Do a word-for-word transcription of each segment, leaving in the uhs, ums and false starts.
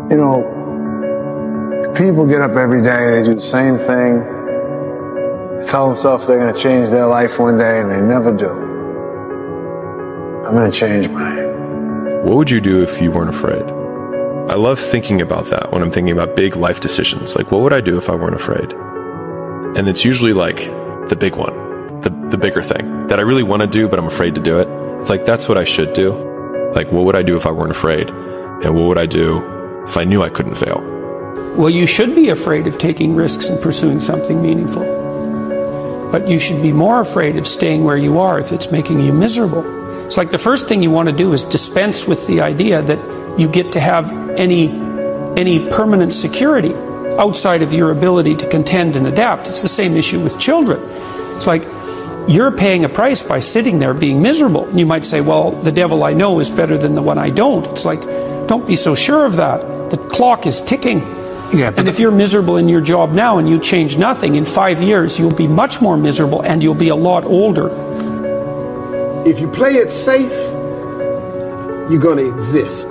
You know, people get up every day, they do the same thing, they tell themselves they're going to change their life one day, and they never do. I'm going to change mine. What would you do if you weren't afraid? I love thinking about that when I'm thinking about big life decisions. Like, what would I do if I weren't afraid? And it's usually like the big one, the, the bigger thing that I really want to do, but I'm afraid to do it. It's like, that's what I should do. Like, what would I do if I weren't afraid? And what would I do if I knew I couldn't fail? Well, you should be afraid of taking risks and pursuing something meaningful. But you should be more afraid of staying where you are if it's making you miserable. It's like the first thing you want to do is dispense with the idea that you get to have any, any permanent security outside of your ability to contend and adapt. It's the same issue with children. It's like you're paying a price by sitting there being miserable. And you might say, well, the devil I know is better than the one I don't. It's like, don't be so sure of that. The clock is ticking. Yeah, and if you're miserable in your job now and you change nothing, in five years you'll be much more miserable and you'll be a lot older. If you play it safe, you're going to exist.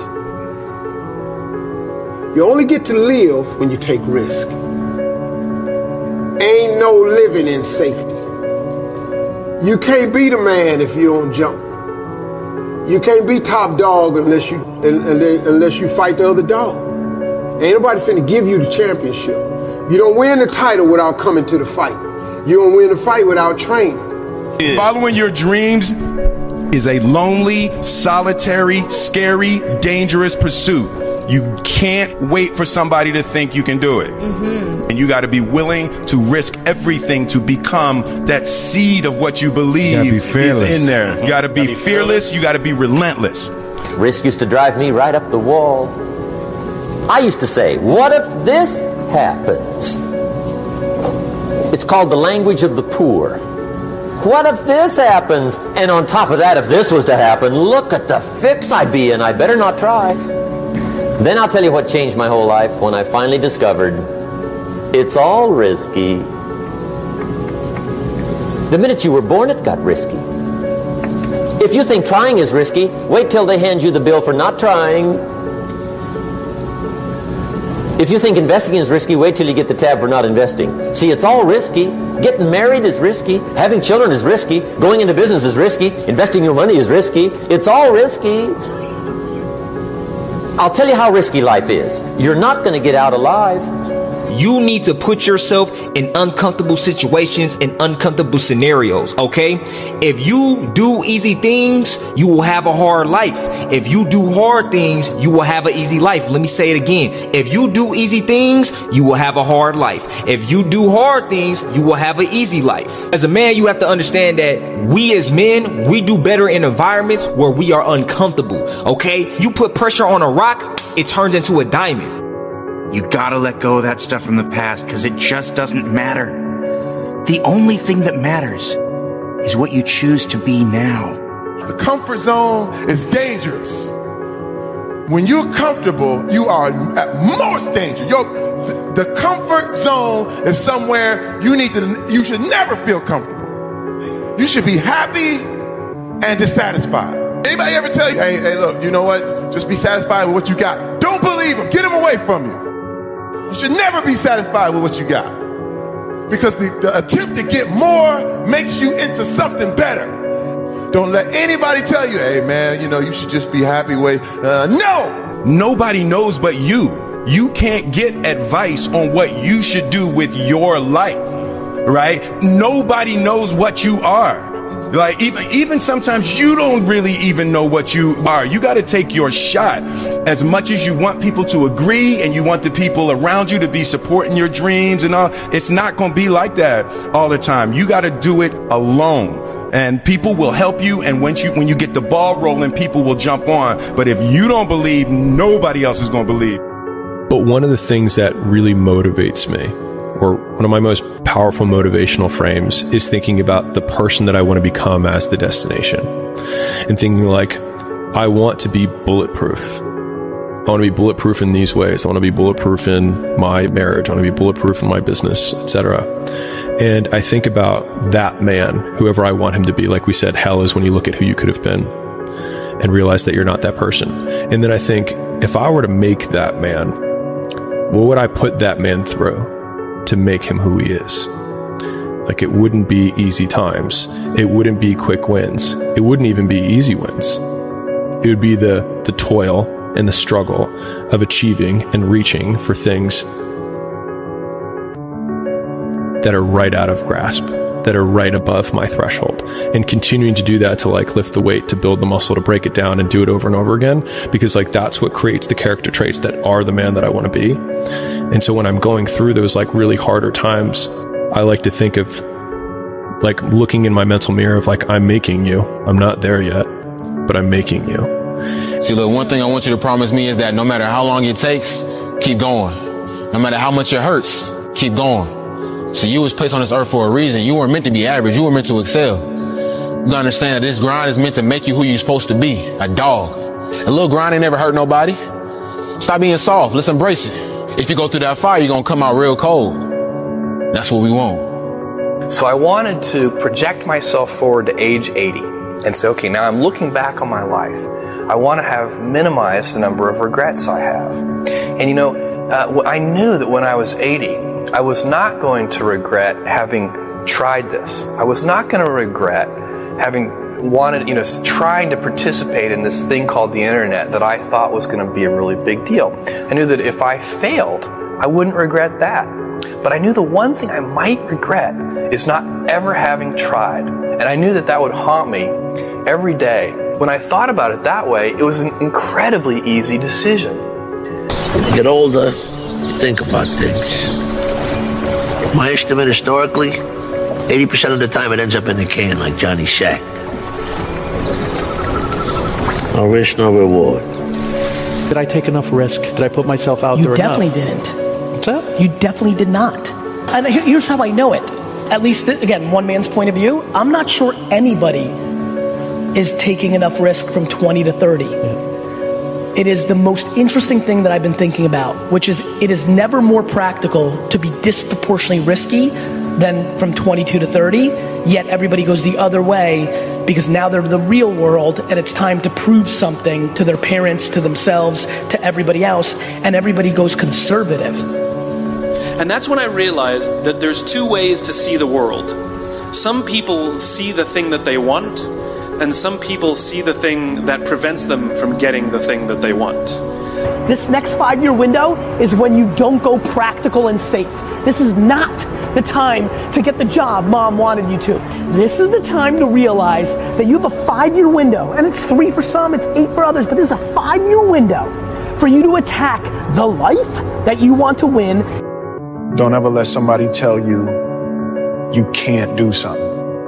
You only get to live when you take risk. Ain't no living in safety. You can't be the man if you don't jump. You can't be top dog unless you unless you fight the other dog. Ain't nobody finna give you the championship. You don't win the title without coming to the fight. You don't win the fight without training. Following your dreams is a lonely, solitary, scary, dangerous pursuit. You can't wait for somebody to think you can do it. Mm-hmm. And you got to be willing to risk everything to become that seed of what you believe you is in there. You got to be fearless. You got to be relentless. Risk used to drive me right up the wall. I used to say, what if this happens? It's called the language of the poor. What if this happens? And on top of that, if this was to happen, look at the fix I'd be in. I better not try. Then I'll tell you what changed my whole life when I finally discovered it's all risky. The minute you were born, it got risky. If you think trying is risky, wait till they hand you the bill for not trying. If you think investing is risky, wait till you get the tab for not investing. See, it's all risky. Getting married is risky. Having children is risky. Going into business is risky. Investing your money is risky. It's all risky. I'll tell you how risky life is. You're not going to get out alive. You need to put yourself in uncomfortable situations and uncomfortable scenarios, okay? If you do easy things, you will have a hard life. If you do hard things, you will have an easy life. Let me say it again. If you do easy things, you will have a hard life. If you do hard things, you will have an easy life. As a man, you have to understand that we as men, we do better in environments where we are uncomfortable, okay? You put pressure on a rock, it turns into a diamond. You gotta let go of that stuff from the past because it just doesn't matter. The only thing that matters is what you choose to be now. The comfort zone is dangerous. When you're comfortable, you are at most danger. Your, the, the comfort zone is somewhere you need to, you should never feel comfortable. You should be happy and dissatisfied. Anybody ever tell you, hey, hey, look, you know what? Just be satisfied with what you got. Don't believe them. Get them away from you. You should never be satisfied with what you got. Because the, the attempt to get more makes you into something better. Don't let anybody tell you, hey man, you know, you should just be happy with, uh, no! Nobody knows but you. You can't get advice on what you should do with your life, right? Nobody knows what you are. Like even even sometimes you don't really even know what you are. You got to take your shot. As much as you want people to agree and you want the people around you to be supporting your dreams and all, it's not going to be like that all the time. You got to do it alone. And people will help you, and when you when you get the ball rolling, people will jump on. But if you don't believe, nobody else is going to believe. But one of the things that really motivates me, or one of my most powerful motivational frames, is thinking about the person that I want to become as the destination. And thinking like, I want to be bulletproof. I want to be bulletproof in these ways. I want to be bulletproof in my marriage. I want to be bulletproof in my business, et cetera. And I think about that man, whoever I want him to be. Like we said, hell is when you look at who you could have been and realize that you're not that person. And then I think, if I were to make that man what would I put that man through to make him who he is? Like, it wouldn't be easy times. It wouldn't be quick wins. It wouldn't even be easy wins. It would be the, the toil and the struggle of achieving and reaching for things that are right out of grasp, that are right above my threshold, and continuing to do that to like lift the weight, to build the muscle, to break it down and do it over and over again, because like that's what creates the character traits that are the man that I want to be. And so when I'm going through those like really harder times, I like to think of like looking in my mental mirror of like, I'm making you. I'm not there yet, but I'm making you. See, look, one thing I want you to promise me is that no matter how long it takes, keep going. No matter how much it hurts, keep going. So you was placed on this earth for a reason. You weren't meant to be average. You were meant to excel. You gotta understand that this grind is meant to make you who you're supposed to be, a dog. A little grind ain't never hurt nobody. Stop being soft. Let's embrace it. If you go through that fire, you're gonna come out real cold. That's what we want. So I wanted to project myself forward to age eighty and say, okay, now I'm looking back on my life. I want to have minimized the number of regrets I have. And you know, uh, I knew that when I was eighty, I was not going to regret having tried this. I was not going to regret having wanted, you know, trying to participate in this thing called the internet that I thought was going to be a really big deal. I knew that if I failed, I wouldn't regret that. But I knew the one thing I might regret is not ever having tried. And I knew that that would haunt me every day. When I thought about it that way, it was an incredibly easy decision. When you get older, you think about things. My estimate historically, eighty percent of the time it ends up in the can like Johnny Sack. No risk, no reward. Did I take enough risk? Did I put myself out you there enough? You definitely didn't. What's that? You definitely did not. And here's how I know it. At least, again, one man's point of view. I'm not sure anybody is taking enough risk from twenty to thirty. Yeah. It is the most interesting thing that I've been thinking about, which is it is never more practical to be disproportionately risky than from twenty-two to thirty, yet everybody goes the other way because now they're the real world and it's time to prove something to their parents, to themselves, to everybody else, and everybody goes conservative. And that's when I realized that there's two ways to see the world. Some people see the thing that they want, and some people see the thing that prevents them from getting the thing that they want. This next five-year window is when you don't go practical and safe. This is not the time to get the job mom wanted you to. This is the time to realize that you have a five-year window, and it's three for some, it's eight for others, but this is a five-year window for you to attack the life that you want to win. Don't ever let somebody tell you you can't do something.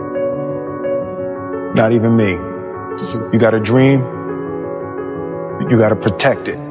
Not even me. You got a dream, you got to protect it.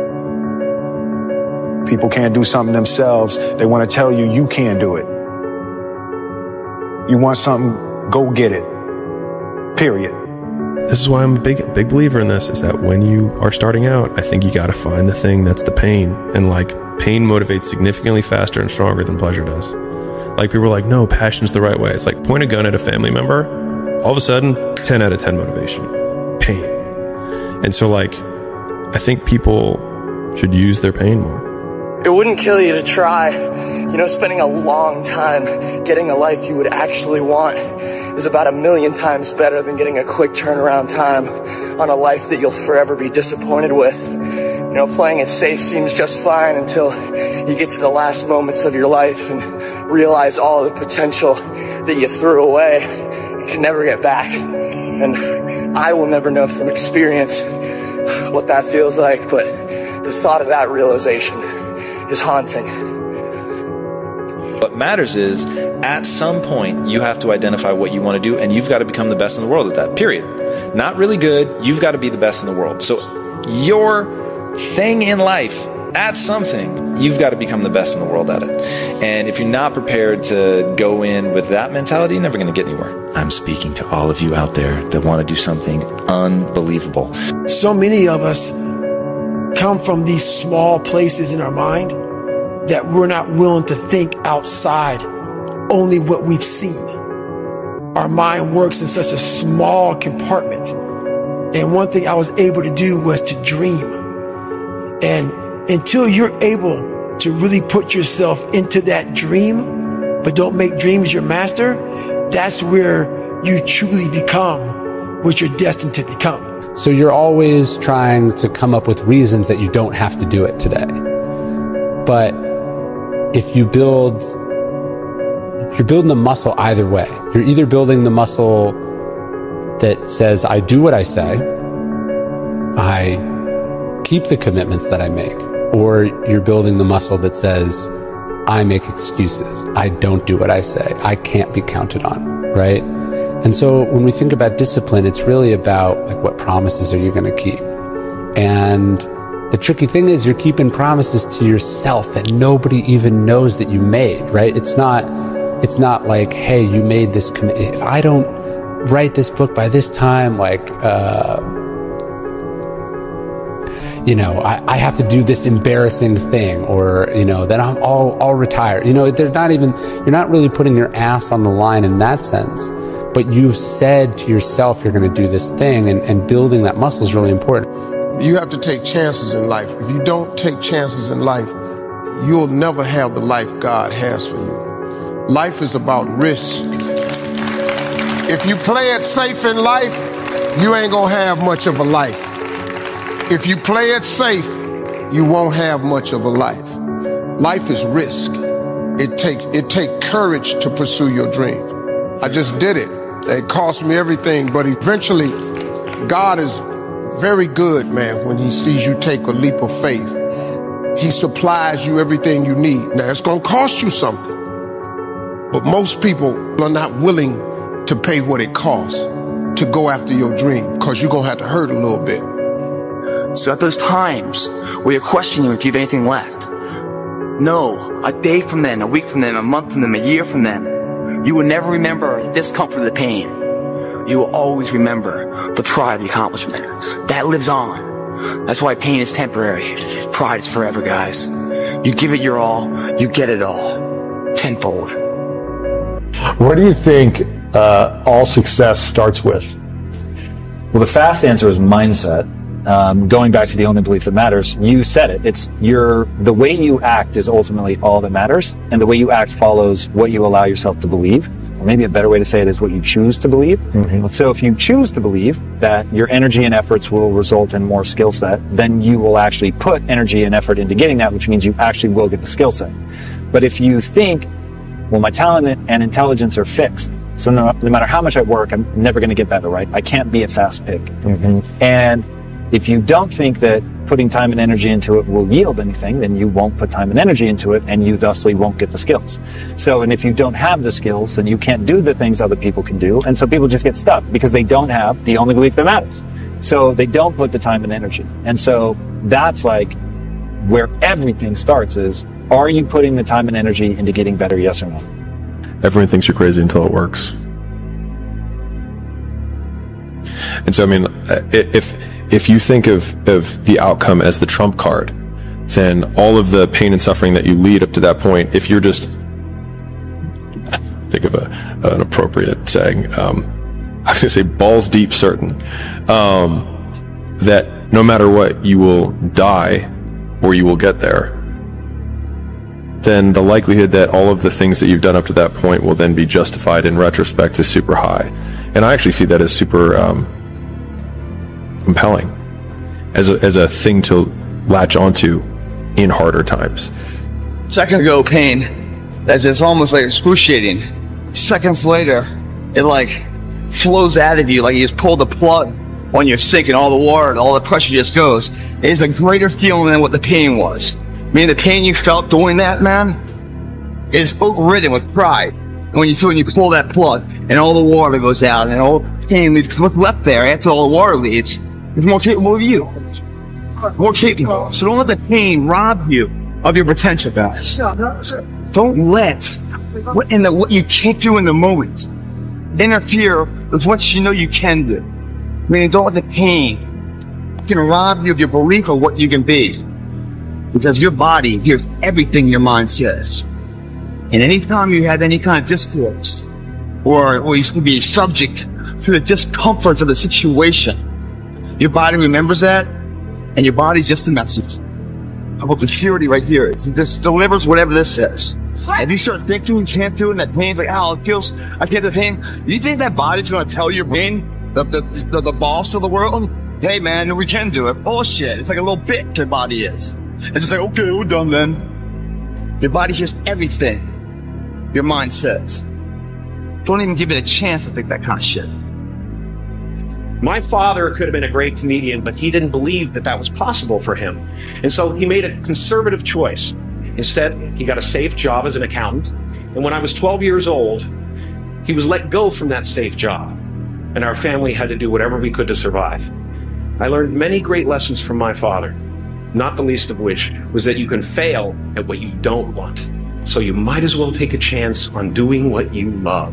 People can't do something themselves. They want to tell you you can't do it. You want something, go get it. Period. This is why I'm a big, big believer in this, is that when you are starting out, I think you got to find the thing that's the pain. And like, pain motivates significantly faster and stronger than pleasure does. Like, people are like, no, passion's the right way. It's like, point a gun at a family member, all of a sudden, ten out of ten motivation. Pain. And so, like, I think people should use their pain more. It wouldn't kill you to try. You know, spending a long time getting a life you would actually want is about a million times better than getting a quick turnaround time on a life that you'll forever be disappointed with. You know, playing it safe seems just fine until you get to the last moments of your life and realize all the potential that you threw away and can never get back. And I will never know from experience what that feels like, but the thought of that realization is haunting. What matters is, at some point, you have to identify what you want to do, and you've got to become the best in the world at that, period. Not really good, you've got to be the best in the world. So your thing in life, at something, you've got to become the best in the world at it. And if you're not prepared to go in with that mentality, you're never going to get anywhere. I'm speaking to all of you out there that want to do something unbelievable. So many of us come from these small places in our mind that we're not willing to think outside only what we've seen. Our mind works in such a small compartment. And one thing I was able to do was to dream. And until you're able to really put yourself into that dream, but don't make dreams your master, that's where you truly become what you're destined to become. So you're always trying to come up with reasons that you don't have to do it today. But if you build, you're building the muscle either way. You're either building the muscle that says, I do what I say, I keep the commitments that I make, or you're building the muscle that says, I make excuses, I don't do what I say, I can't be counted on, right? And so when we think about discipline, it's really about like, what promises are you going to keep? And the tricky thing is you're keeping promises to yourself that nobody even knows that you made, right? It's not, it's not like, hey, you made this commitment. If I don't write this book by this time, like, uh, you know, I, I have to do this embarrassing thing, or, you know, then I'm all, I'll retire. You know, they're not even, you're not really putting your ass on the line in that sense. But you've said to yourself you're going to do this thing, and, and building that muscle is really important. You have to take chances in life. If you don't take chances in life, you'll never have the life God has for you. Life is about risk. If you play it safe in life, you ain't going to have much of a life. If you play it safe, you won't have much of a life. Life is risk. It take, it take courage to pursue your dream. I just did it. It cost me everything, but eventually, God is very good, man, when he sees you take a leap of faith. He supplies you everything you need. Now, it's going to cost you something, but most people are not willing to pay what it costs to go after your dream, because you're going to have to hurt a little bit. So at those times where you're questioning if you have anything left, no, a day from then, a week from then, a month from then, a year from then, you will never remember the discomfort of the pain. You will always remember the pride of the accomplishment. That lives on. That's why pain is temporary. Pride is forever, guys. You give it your all, you get it all. Tenfold. What do you think uh, all success starts with? Well, the fast answer is mindset. Um, going back to the only belief that matters, you said it. It's your, the way you act is ultimately all that matters, and the way you act follows what you allow yourself to believe. Or maybe a better way to say it is what you choose to believe. Mm-hmm. So if you choose to believe that your energy and efforts will result in more skill set, then you will actually put energy and effort into getting that, which means you actually will get the skill set. But if you think, well, my talent and intelligence are fixed, so no, no matter how much I work, I'm never going to get better, right? I can't be a fast pick. Mm-hmm. And if you don't think that putting time and energy into it will yield anything, then you won't put time and energy into it, and you thusly won't get the skills. So, and if you don't have the skills, then you can't do the things other people can do, and so people just get stuck because they don't have the only belief that matters. So they don't put the time and energy. And so that's like where everything starts is, are you putting the time and energy into getting better, yes or no? Everyone thinks you're crazy until it works. And so, I mean, if if you think of, of the outcome as the trump card, then all of the pain and suffering that you lead up to that point, if you're just, think of a, an appropriate saying, um, I was going to say balls deep certain, um, that no matter what, you will die or you will get there, then the likelihood that all of the things that you've done up to that point will then be justified in retrospect is super high. And I actually see that as super um, compelling, as a, as a thing to latch onto in harder times. Seconds ago, pain, that's just almost like excruciating. Seconds later, it like flows out of you like you just pull the plug on your sink and all the water, all the pressure just goes. It is a greater feeling than what the pain was. I mean, the pain you felt doing that, man, is overridden with pride. And when you feel when you pull that plug and all the water goes out and all the pain leaves, because what's left there after all the water leaves is more capable of you. More capable. So don't let the pain rob you of your potential, guys. Don't let what in the what you can't do in the moment interfere with what you know you can do. I mean, don't let the pain can rob you of your belief of what you can be. Because your body hears everything your mind says. And anytime you have any kind of discourse, or, or you can be subject to the discomforts of the situation, your body remembers that, and your body's just a message. about the theory right here. It's, this delivers whatever this says. What? And you start thinking you can't do it, and that pain's like, oh, it feels, I can't do the pain. You think that body's gonna tell your brain, the, the, the, the boss of the world, hey man, we can do it? Bullshit. It's like a little bitch your body is. It's just like, okay, we're done then. Your body hears everything your mind says. Don't even give it a chance to think that kind of shit. My father could have been a great comedian, but he didn't believe that that was possible for him. And so he made a conservative choice. Instead, he got a safe job as an accountant. And when I was twelve years old, he was let go from that safe job. And our family had to do whatever we could to survive. I learned many great lessons from my father, not the least of which was that you can fail at what you don't want. So you might as well take a chance on doing what you love.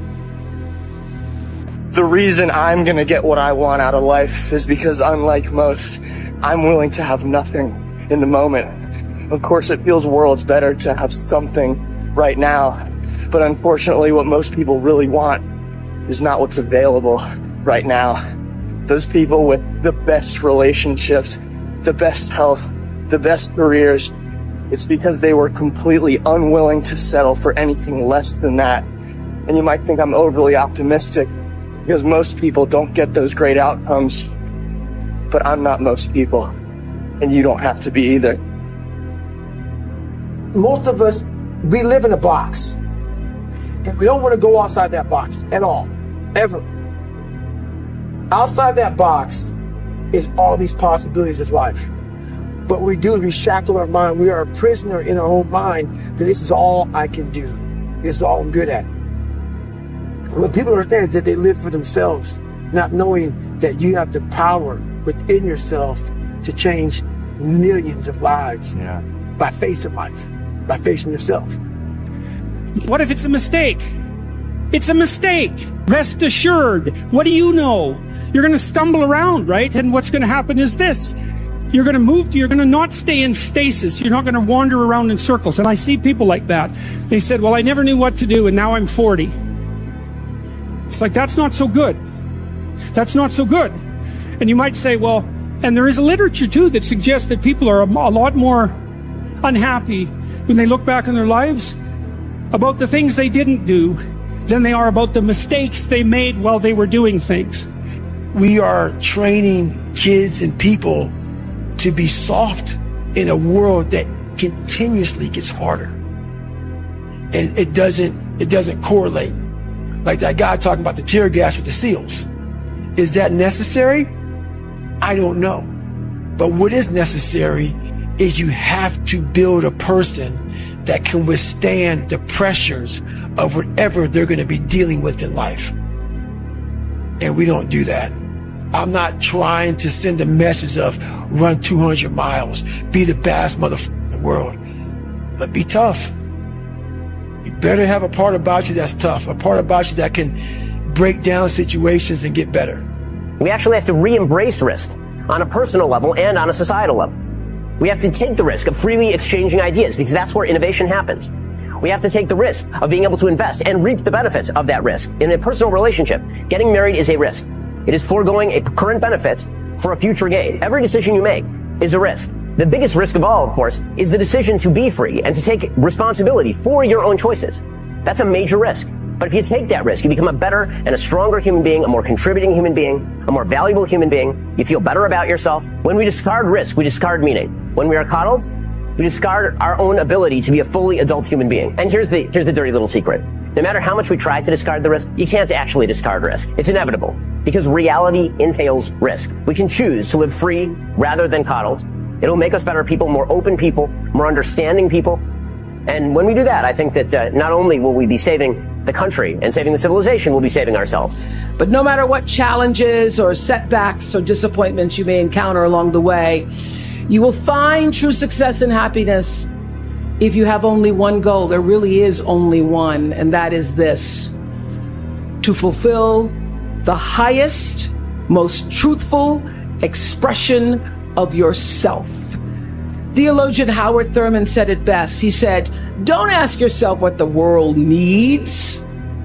The reason I'm gonna get what I want out of life is because, unlike most, I'm willing to have nothing in the moment. Of course, it feels worlds better to have something right now, but unfortunately what most people really want is not what's available right now. Those people with the best relationships, the best health, the best careers, it's because they were completely unwilling to settle for anything less than that. And you might think I'm overly optimistic because most people don't get those great outcomes, but I'm not most people, and you don't have to be either. Most of us, we live in a box, and we don't want to go outside that box at all, ever. Outside that box is all these possibilities of life. What we do is we shackle our mind. We are a prisoner in our own mind that this is all I can do. This is all I'm good at. What people understand is that they live for themselves, not knowing that you have the power within yourself to change millions of lives yeah. by facing life, by facing yourself. What if it's a mistake? It's a mistake. Rest assured. What do you know? You're going to stumble around, right? And what's going to happen is this. You're going to move, you're going to not stay in stasis. You're not going to wander around in circles. And I see people like that. They said, well, I never knew what to do, and now I'm forty. It's like, that's not so good. That's not so good. And you might say, well, and there is a literature too that suggests that people are a, a lot more unhappy when they look back on their lives about the things they didn't do than they are about the mistakes they made while they were doing things. We are training kids and people to be soft in a world that continuously gets harder. And it doesn't, it doesn't correlate. Like that guy talking about the tear gas with the SEALs. Is that necessary? I don't know. But what is necessary is you have to build a person that can withstand the pressures of whatever they're going to be dealing with in life. And we don't do that. I'm not trying to send a message of run two hundred miles, be the baddest motherfucker in the world, but be tough. You better have a part about you that's tough, a part about you that can break down situations and get better. We actually have to re-embrace risk on a personal level and on a societal level. We have to take the risk of freely exchanging ideas because that's where innovation happens. We have to take the risk of being able to invest and reap the benefits of that risk. In a personal relationship, getting married is a risk. It is foregoing a current benefit for a future gain. Every decision you make is a risk. The biggest risk of all, of course, is the decision to be free and to take responsibility for your own choices. That's a major risk. But if you take that risk, you become a better and a stronger human being, a more contributing human being, a more valuable human being. You feel better about yourself. When we discard risk, we discard meaning. When we are coddled, we discard our own ability to be a fully adult human being. And here's the, here's the dirty little secret. No matter how much we try to discard the risk, you can't actually discard risk. It's inevitable because reality entails risk. We can choose to live free rather than coddled. It'll make us better people, more open people, more understanding people. And when we do that, I think that uh, not only will we be saving the country and saving the civilization, we'll be saving ourselves. But no matter what challenges or setbacks or disappointments you may encounter along the way, you will find true success and happiness if you have only one goal. There really is only one, and that is this: to fulfill the highest, most truthful expression of yourself. Theologian Howard Thurman said it best. He said, don't ask yourself what the world needs.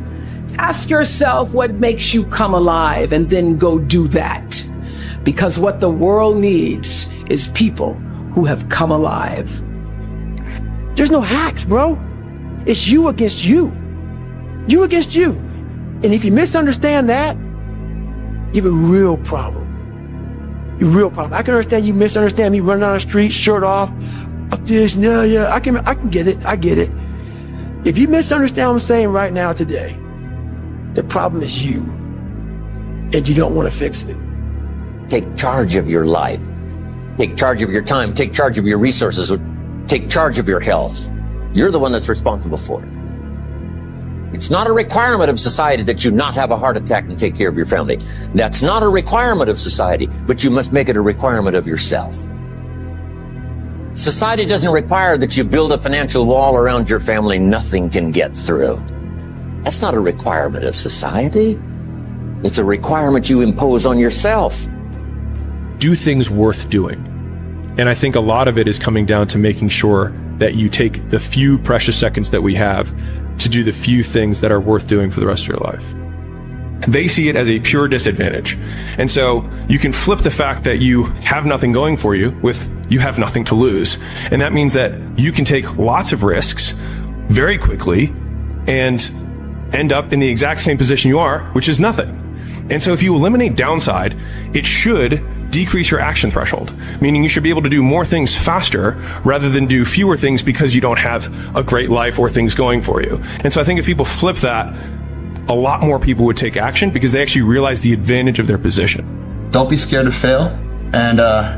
Ask yourself what makes you come alive, and then go do that. Because what the world needs is people who have come alive. There's no hacks, bro. It's you against you. You against you. And if you misunderstand that, you have a real problem. A real problem. I can understand you misunderstand me running down the street, shirt off, up this, no, yeah, I can, I can get it. I get it. If you misunderstand what I'm saying right now today, the problem is you, and you don't want to fix it. Take charge of your life. Take charge of your time. Take charge of your resources. Take charge of your health. You're the one that's responsible for it. It's not a requirement of society that you not have a heart attack and take care of your family. That's not a requirement of society, but you must make it a requirement of yourself. Society doesn't require that you build a financial wall around your family nothing can get through. That's not a requirement of society. It's a requirement you impose on yourself. Do things worth doing. And I think a lot of it is coming down to making sure that you take the few precious seconds that we have to do the few things that are worth doing for the rest of your life. They see it as a pure disadvantage. And so you can flip the fact that you have nothing going for you with you have nothing to lose. And that means that you can take lots of risks very quickly and end up in the exact same position you are, which is nothing. And so if you eliminate downside, it should decrease your action threshold, meaning you should be able to do more things faster rather than do fewer things because you don't have a great life or things going for you. And so I think if people flip that, a lot more people would take action because they actually realize the advantage of their position. Don't be scared to fail, and uh,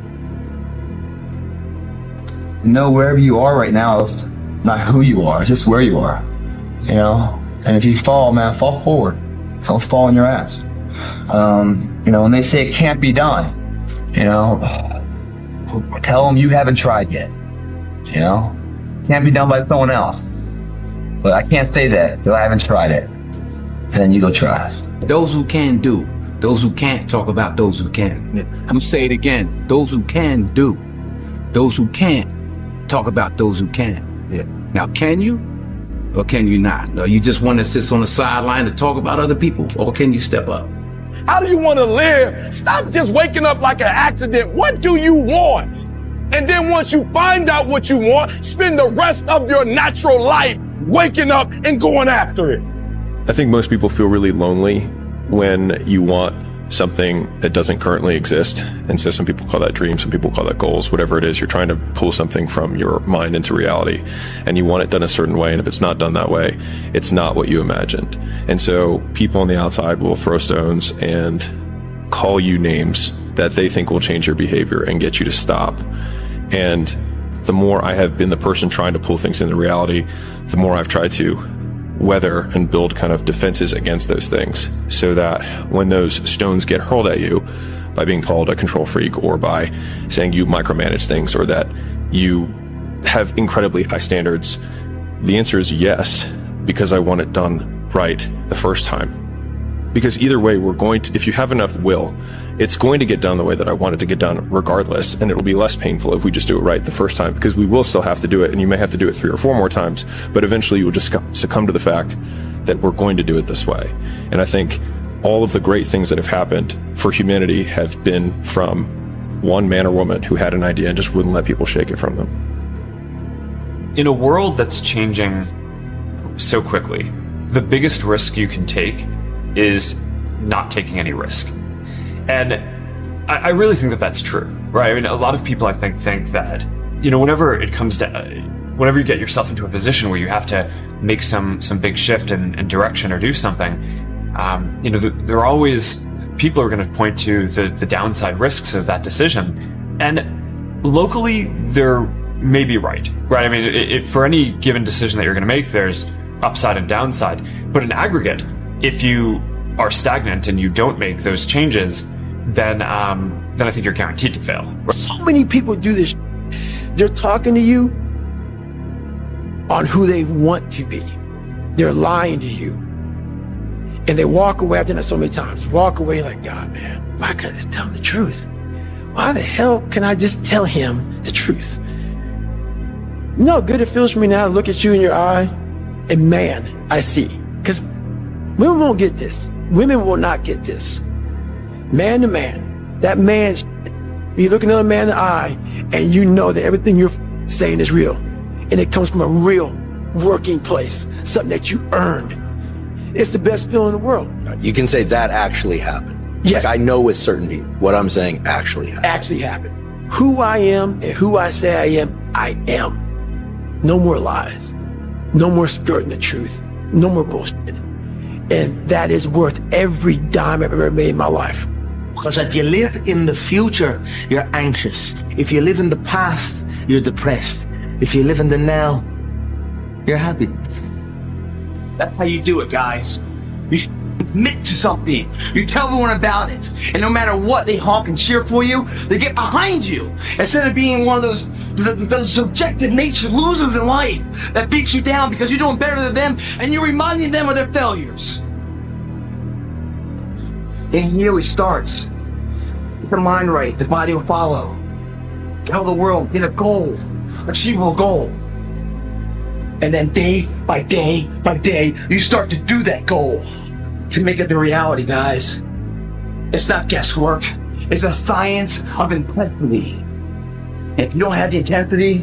you know, wherever you are right now is not who you are, it's just where you are, you know. And if you fall, man, fall forward. Don't fall on your ass. Um, you know, when they say it can't be done, you know, tell them you haven't tried yet. You know, can't be done by someone else. But I can't say that until I haven't tried it. Then you go try. Those who can do, those who can't talk about those who can. I'm gonna say it again. Those who can do, those who can't talk about those who can. Yeah. Now, can you? Or can you not? Or you just want to sit on the sideline to talk about other people? Or can you step up? How do you want to live? Stop just waking up like an accident. What do you want? And then once you find out what you want, spend the rest of your natural life waking up and going after it. I think most people feel really lonely when you want something that doesn't currently exist. And so some people call that dreams, some people call that goals, whatever it is. You're trying to pull something from your mind into reality and you want it done a certain way. And if it's not done that way, it's not what you imagined. And so people on the outside will throw stones and call you names that they think will change your behavior and get you to stop. And the more I have been the person trying to pull things into reality, the more I've tried to weather and build kind of defenses against those things so that when those stones get hurled at you by being called a control freak or by saying you micromanage things or that you have incredibly high standards, the answer is yes, because I want it done right the first time. Because either way, we're going to, if you have enough will, it's going to get done the way that I want it to get done regardless. And it will be less painful if we just do it right the first time, because we will still have to do it. And you may have to do it three or four more times, but eventually you will just succumb to the fact that we're going to do it this way. And I think all of the great things that have happened for humanity have been from one man or woman who had an idea and just wouldn't let people shake it from them. In a world that's changing so quickly, the biggest risk you can take is not taking any risk. And I, I really think that that's true, right? I mean, a lot of people, I think, think that, you know, whenever it comes to, whenever you get yourself into a position where you have to make some, some big shift in, in direction or do something, um, you know, there are always, people are going to point to the, the downside risks of that decision. And locally, they're maybe right, right? I mean, it, it, for any given decision that you're going to make, there's upside and downside. But in aggregate, if you are stagnant and you don't make those changes, then um, then I think you're guaranteed to fail. So many people do this. They're talking to you on who they want to be. They're lying to you. And they walk away, I've done that so many times, walk away like, God, man, why can't I just tell him the truth? Why the hell can I just tell him the truth? You know how good it feels for me now to look at you in your eye? And man, I see. Because women won't get this. Women will not get this. Man to man, that man You look another man in the eye and you know that everything you're saying is real. And it comes from a real working place, something that you earned. It's the best feeling in the world. You can say that actually happened. Yes. Like I know with certainty what I'm saying actually happened. Actually happened. Who I am and who I say I am, I am. No more lies. No more skirting the truth. No more bullshit. And that is worth every dime I've ever made in my life. Because if you live in the future, you're anxious. If you live in the past, you're depressed. If you live in the now, you're happy. That's how you do it, guys. You admit to something. You tell everyone about it. And no matter what, they honk and cheer for you. They get behind you. Instead of being one of those, those subjective nature losers in life that beats you down because you're doing better than them and you're reminding them of their failures. And here it starts. Get the mind right, the body will follow. Tell the world, get a goal, achievable goal. And then day by day by day, you start to do that goal to make it the reality, guys. It's not guesswork. It's a science of intensity. If you don't have the intensity,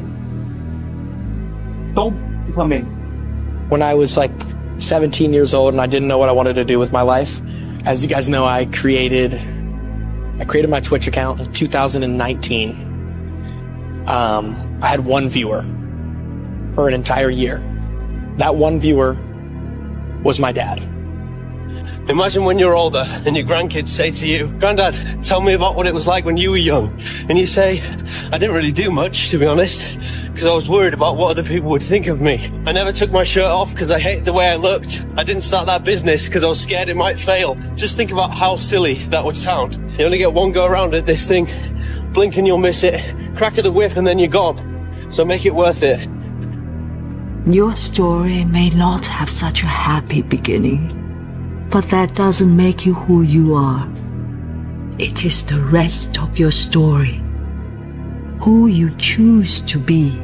don't come in. When I was like seventeen years old and I didn't know what I wanted to do with my life, as you guys know, I created, I created my Twitch account in two thousand nineteen. Um, I had one viewer for an entire year. That one viewer was my dad. Imagine when you're older and your grandkids say to you, "Granddad, tell me about what it was like when you were young." And you say, "I didn't really do much, to be honest, because I was worried about what other people would think of me. I never took my shirt off because I hated the way I looked. I didn't start that business because I was scared it might fail." Just think about how silly that would sound. You only get one go around at this thing. Blink and you'll miss it. Crack of the whip and then you're gone. So make it worth it. Your story may not have such a happy beginning, but that doesn't make you who you are. It is the rest of your story, who you choose to be.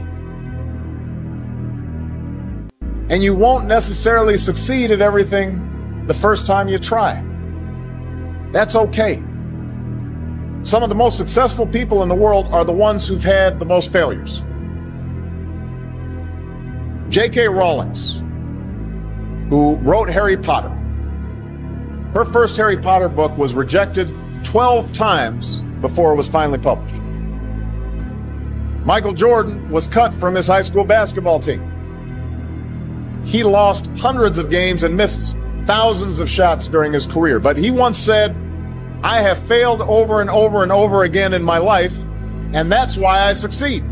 And you won't necessarily succeed at everything the first time you try. That's okay. Some of the most successful people in the world are the ones who've had the most failures. J K Rowling, who wrote Harry Potter, her first Harry Potter book was rejected twelve times before it was finally published. Michael Jordan was cut from his high school basketball team. He lost hundreds of games and missed thousands of shots during his career. But he once said, "I have failed over and over and over again in my life, and that's why I succeed."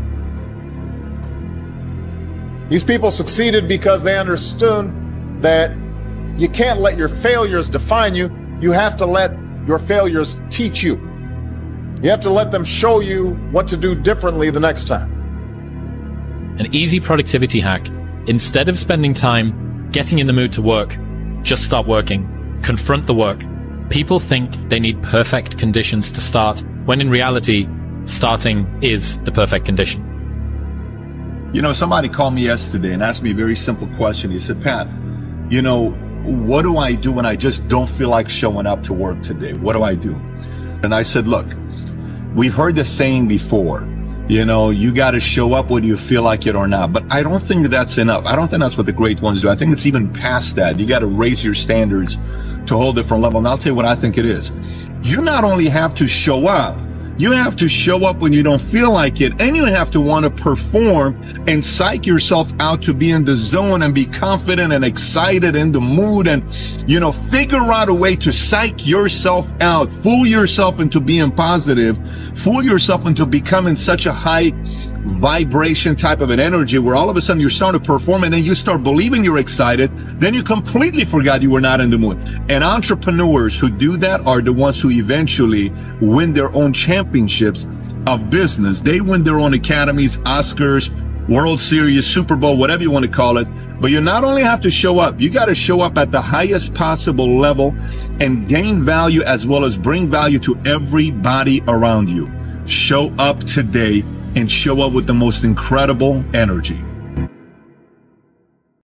These people succeeded because they understood that you can't let your failures define you. You have to let your failures teach you. You have to let them show you what to do differently the next time. An easy productivity hack. Instead of spending time getting in the mood to work, just start working. Confront the work. People think they need perfect conditions to start, when in reality, starting is the perfect condition. You know, somebody called me yesterday and asked me a very simple question. He said, "Pat, you know, what do I do when I just don't feel like showing up to work today? What do I do?" And I said, "Look, we've heard the saying before, you know, you got to show up whether you feel like it or not. But I don't think that's enough. I don't think that's what the great ones do. I think it's even past that. You got to raise your standards to a whole different level. And I'll tell you what I think it is. You not only have to show up, you have to show up when you don't feel like it, and you have to want to perform and psych yourself out to be in the zone and be confident and excited in the mood, and, you know, figure out a way to psych yourself out, fool yourself into being positive, fool yourself into becoming such a high vibration type of an energy where all of a sudden you're starting to perform and then you start believing you're excited, then you completely forgot you were not in the mood. And entrepreneurs who do that are the ones who eventually win their own championships of business. They win their own academies, Oscars, World Series, Super Bowl, whatever you want to call it. But you not only have to show up, you got to show up at the highest possible level and gain value as well as bring value to everybody around you. Show up today and show up with the most incredible energy.